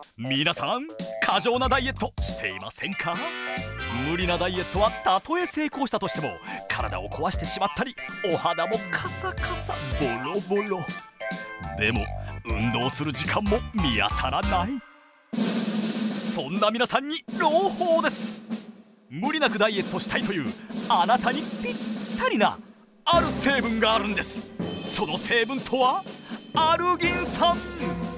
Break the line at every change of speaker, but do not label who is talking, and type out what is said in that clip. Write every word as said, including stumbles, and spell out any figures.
皆さん、過剰なダイエットしていませんか？無理なダイエットはたとえ成功したとしても体を壊してしまったり、お肌もカサカサボロボロ。でも運動する時間も見当たらない。そんな皆さんに朗報です。無理なくダイエットしたいというあなたにぴったりなある成分があるんです。その成分とはアルギン酸。